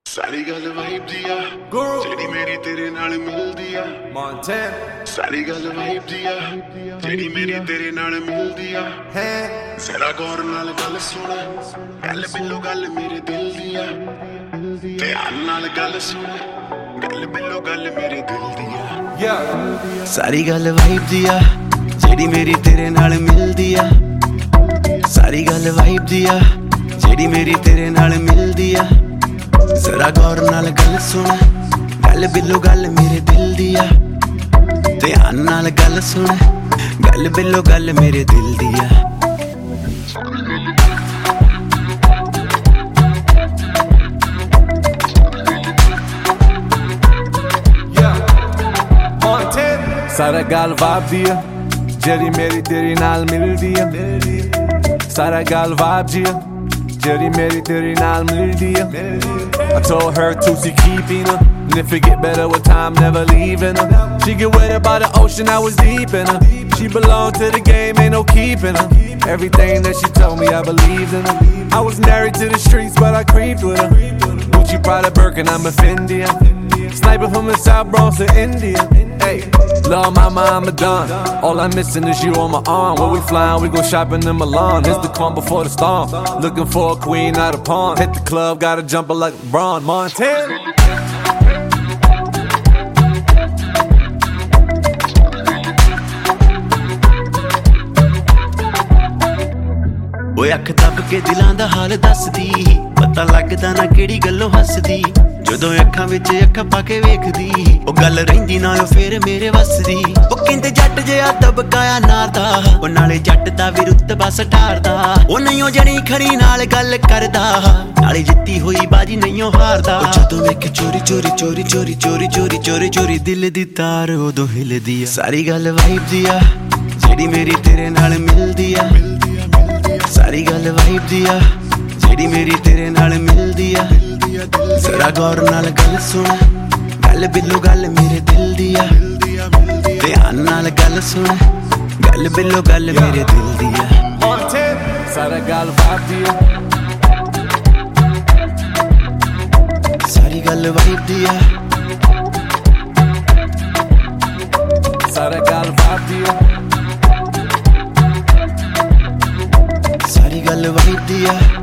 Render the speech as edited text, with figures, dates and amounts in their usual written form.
ਸਾਰੀ ਗੱਲ ਵਾਈਬ ਦੀ ਆ ਜਿਹੜੀ ਮੇਰੀ ਤੇਰੇ ਨਾਲ ਮਿਲਦੀ ਆ Montana ਸਾਰੀ ਗੱਲ ਵਾਈਬ ਦੀ ਆ ਜਿਹੜੀ ਮੇਰੀ ਤੇਰੇ ਨਾਲ ਮਿਲਦੀ ਆ ਜ਼ਰਾ ਗੌਰ ਨਾਲ ਗੱਲ ਸੁਣ ਗੱਲ ਬਿੱਲੋ ਗੱਲ ਮੇਰੇ ਦਿਲ ਦੀ ਆ ਧਿਆਨ ਨਾਲ ਗੱਲ ਸੁਣ ਗੱਲ ਬਿੱਲੋ ਗੱਲ ਮੇਰੇ ਦਿਲ ਦੀ ਆ ਸਾਰੀ ਗੱਲ ਵਾਈਬ ਦੀ ਆ ਜਿਹੜੀ ਮੇਰੀ ਤੇਰੇ ਨਾਲ ਮਿਲਦੀ ਆ ਸਾਰੀ ਗੱਲ ਵਾਈਬ ਦੀ ਆ ਜਿਹੜੀ ਮੇਰੀ ਤੇਰੇ ਨਾਲ ਮਿਲਦੀ ਆ ਜ਼ਰਾ ਗੌਰ ਨਾਲ ਗੱਲ ਸੁਣ ਗੱਲ ਬਿੱਲੋ ਗੱਲ ਮੇਰੇ ਦਿਲ ਦੀ ਆ ਧਿਆਨ ਨਾਲ ਗੱਲ ਸੁਣ ਗੱਲ ਬਿੱਲੋ ਗੱਲ ਮੇਰੇ ਦਿਲ ਦੀ ਆ ਸਾਰਾ ਗੱਲ ਵਾਈਬ ਦੀ ਆ ਜਿਹੜੀ ਮੇਰੀ ਤੇਰੇ ਨਾਲ ਮਿਲਦੀ ਆ ਸਾਰਾ ਗੱਲ ਵਾਈਬ ਦੀ ਆ ਜਿਹੜੀ ਮੇਰੀ ਤੇਰੇ ਨਾਲ ਮਿਲਦੀ ਆ I told her to see keeping her and if it get better with time never leaving her she get wetter by the ocean I was deep in her she belonged to the game ain't no keeping her everything that she told me I believed in her I was married to the streets but I creeped with her Gucci Prada Birkin I'm a Fendi sniper from the South Bronx to India hey love mama I'm a don all I'm missing is you on my arm where we flying we go shopping in Milan it's the calm before the storm looking for a queen not a pawn hit the club gotta jump it like LeBron Montana ਓਏ ਅੱਖ ਤੱਕ ਕੇ ਦਿਲਾਂ ਦਾ ਹਾਲ ਦੱਸਦੀ ਪਤਾ ਲੱਗਦਾ ਨਾ ਕਿਹੜੀ ਗੱਲੋਂ ਹੱਸਦੀ ਜਦੋਂ ਅੱਖਾਂ ਵਿੱਚ ਅੱਖਾਂ ਪਾ ਕੇ ਵੇਖਦੀ ਉਹ ਗੱਲ ਰਹਿੰਦੀ ਨਾਲੋਂ ਫੇਰ ਮੇਰੇ ਵੱਸਦੀ ਉਹ ਕਹਿੰਦੇ ਜੱਟ ਜਿਹਾ ਦਬਕਾਇਆ ਨਾਰਦਾ ਉਹ ਨਾਲੇ ਜੱਟ ਦਾ ਵੀ ਰੁਤਬਾ ਸਟਾਰਦਾ ਉਹ ਨਹੀਂ ਉਹ ਜਣੀ ਖੜੀ ਨਾਲ ਗੱਲ ਕਰਦਾ ਨਾਲੇ ਜਿੱਤੀ ਹੋਈ ਬਾਜੀ ਨਹੀਂ ਉਹ ਹਾਰਦਾ ਜਦੋਂ ਵੇਖ ਚੋਰੀ ਚੋਰੀ ਚੋਰੀ ਚੋਰੀ ਚੋਰੀ ਚੋਰੀ ਚੋਰੀ ਚੋਰੀ ਦਿਲ ਦੀ ਤਾਰ ਉਦੋਂ ਹਿਲਦੀ ਆ ਸਾਰੀ ਗੱਲ ਵਾਈਬ ਦੀ ਆ ਜਿਹੜੀ ਮੇਰੀ ਤੇਰੇ ਨਾਲ ਮਿਲਦੀ ਆ ਸਾਰੀ ਗੱਲ ਵਾਈਬ ਦੀ ਆ ਜਿਹੜੀ ਮੇਰੀ ਤੇਰੇ ਨਾਲ ਮਿਲਦੀ ਆ ਜ਼ਰਾ ਗੌਰ ਨਾਲ ਗੱਲ ਸੁਣ ਗੱਲ ਬਿੱਲੋ ਗੱਲ ਮੇਰੇ ਦਿਲ ਦੀ ਆ ਧਿਆਨ ਨਾਲ ਗੱਲ ਸੁਣ ਗੱਲ ਬਿੱਲੋ ਗੱਲ ਮੇਰੇ ਦਿਲ ਦੀ ਆ ਸਾਰਾ ਗੱਲ ਵਾਈਬ ਦੀ ਆ ਸਾਰੀ ਗੱਲ ਵਾਈਬ ਦੀ ਆ ਸਾਰਾ ਗੱਲ ਵਾਈਬ ਦੀ ਆ ਸਾਰੀ ਗੱਲ ਵਾਈਬ ਦੀ ਆ